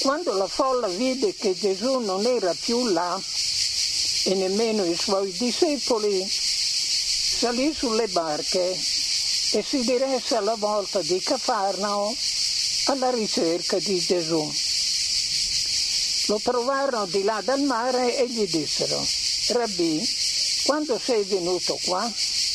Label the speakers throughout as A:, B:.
A: Quando la folla vide che Gesù non era più là e nemmeno i suoi discepoli, salì sulle barche e si diresse alla volta di Cafarnao alla ricerca di Gesù. Lo trovarono di là dal mare e gli dissero: Rabbì, quando sei venuto qua?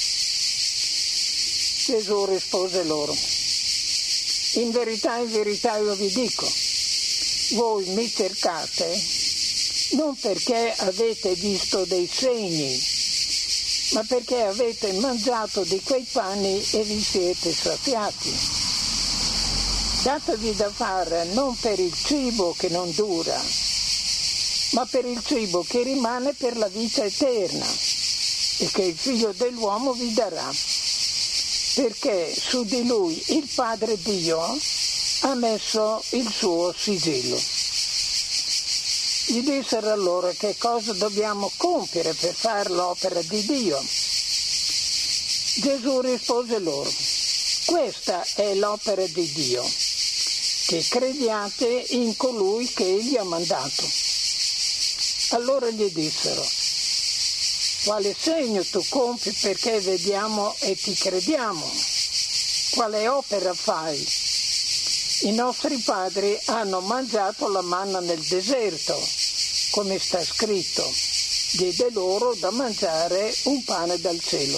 A: Gesù rispose loro: in verità io vi dico, voi mi cercate non perché avete visto dei segni, ma perché avete mangiato di quei pani e vi siete saziati. Datevi da fare non per il cibo che non dura, ma per il cibo che rimane per la vita eterna e che il Figlio dell'uomo vi darà, perché su di lui il Padre Dio ha messo il suo sigillo. Gli dissero allora: che cosa dobbiamo compiere per fare l'opera di Dio? Gesù rispose loro: questa è l'opera di Dio, che crediate in colui che egli ha mandato. Allora gli dissero: quale segno tu compi perché vediamo e ti crediamo? Quale opera fai? I nostri padri hanno mangiato la manna nel deserto, come sta scritto, diede loro da mangiare un pane dal cielo.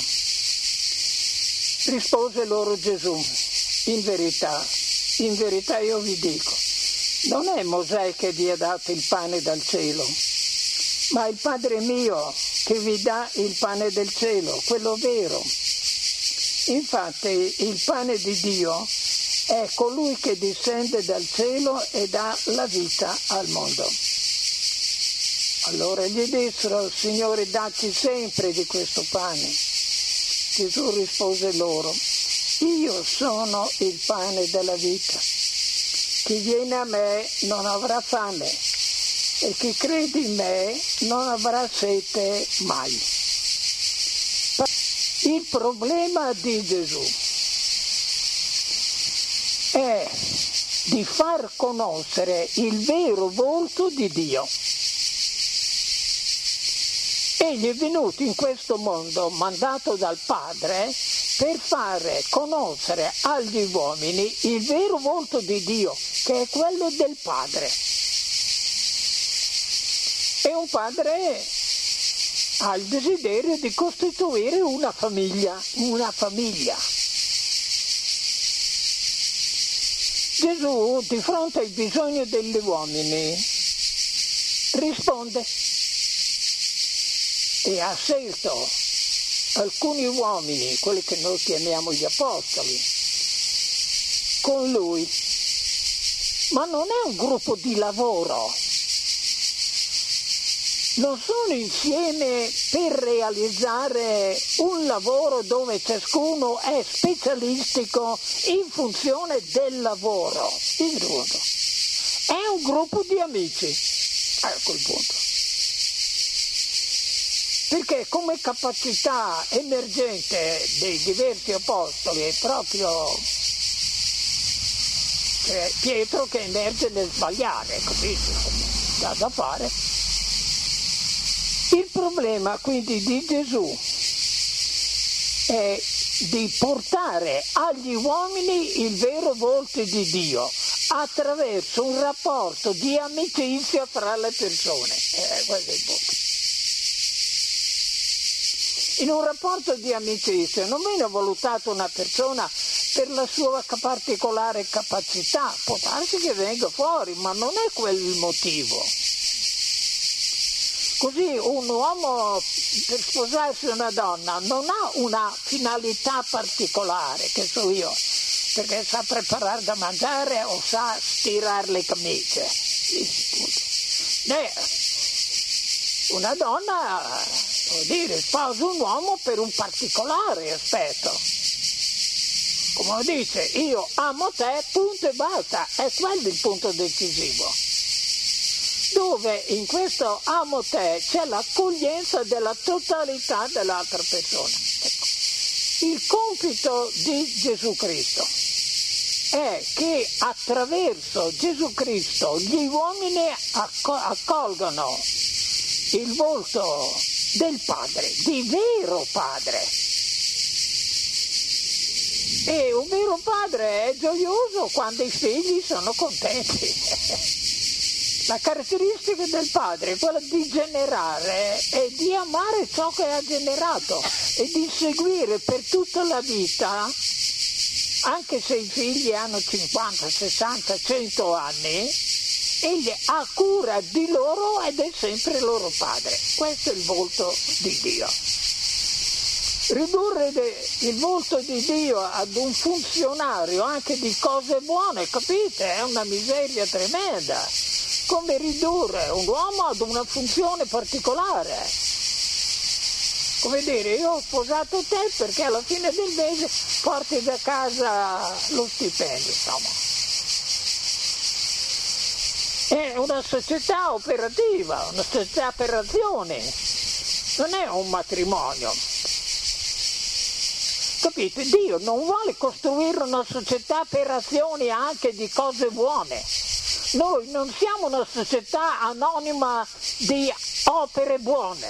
A: Rispose loro Gesù: in verità io vi dico, non è Mosè che vi ha dato il pane dal cielo, ma il Padre mio che vi dà il pane del cielo, quello vero. Infatti il pane di Dio è colui che discende dal cielo e dà la vita al mondo. Allora gli dissero: Signore, dacci sempre di questo pane. Gesù rispose loro: io sono il pane della vita. Chi viene a me non avrà fame e chi crede in me non avrà sete mai. Il problema di Gesù è di far conoscere il vero volto di Dio. Egli è venuto in questo mondo mandato dal Padre per fare conoscere agli uomini il vero volto di Dio, che è quello del Padre. E un padre ha il desiderio di costituire una famiglia. Gesù, di fronte ai bisogni degli uomini, risponde e ha scelto alcuni uomini, quelli che noi chiamiamo gli apostoli, con lui. Ma non è un gruppo di lavoro, non sono insieme per realizzare un lavoro dove ciascuno è specialistico in funzione del lavoro. È un gruppo di amici, a quel punto. Perché come capacità emergente dei diversi apostoli è proprio Pietro che emerge nel sbagliare, così dà da fare. Il problema quindi di Gesù è di portare agli uomini il vero volto di Dio attraverso un rapporto di amicizia fra le persone. Questo è il punto. In un rapporto di amicizia non viene valutata una persona per la sua particolare capacità, può darsi che venga fuori, ma non è quel il motivo. Così un uomo per sposarsi una donna non ha una finalità particolare, che so io, perché sa preparare da mangiare o sa stirare le camicie. Una donna, vuol dire, sposa un uomo per un particolare aspetto. Come dice, io amo te, punto e basta, è quello il punto decisivo. Dove in questo amo te c'è l'accoglienza della totalità dell'altra persona. Ecco. Il compito di Gesù Cristo è che attraverso Gesù Cristo gli uomini accolgono il volto del Padre, di vero Padre. E un vero padre è gioioso quando i figli sono contenti. La caratteristica del padre è quella di generare e di amare ciò che ha generato e di seguire per tutta la vita, anche se i figli hanno 50, 60, 100 anni, egli ha cura di loro ed è sempre loro padre. Questo è il volto di Dio. Ridurre il volto di Dio ad un funzionario anche di cose buone, capite? È una miseria tremenda. Come ridurre un uomo ad una funzione particolare. Come dire, io ho sposato te perché alla fine del mese porti da casa lo stipendio, insomma. È una società operativa, una società per azioni, non è un matrimonio. Capite? Dio non vuole costruire una società per azioni anche di cose buone. Noi non siamo una società anonima di opere buone.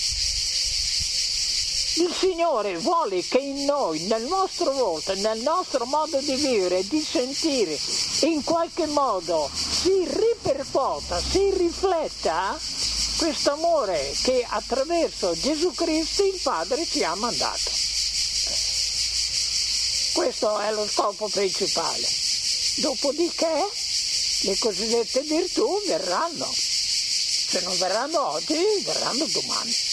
A: Il Signore vuole che in noi, nel nostro volto, nel nostro modo di vivere, di sentire, in qualche modo si ripercuota, si rifletta questo amore che attraverso Gesù Cristo il Padre ci ha mandato. Questo è lo scopo principale. Dopodiché le cosiddette virtù verranno. Se non verranno oggi, verranno domani.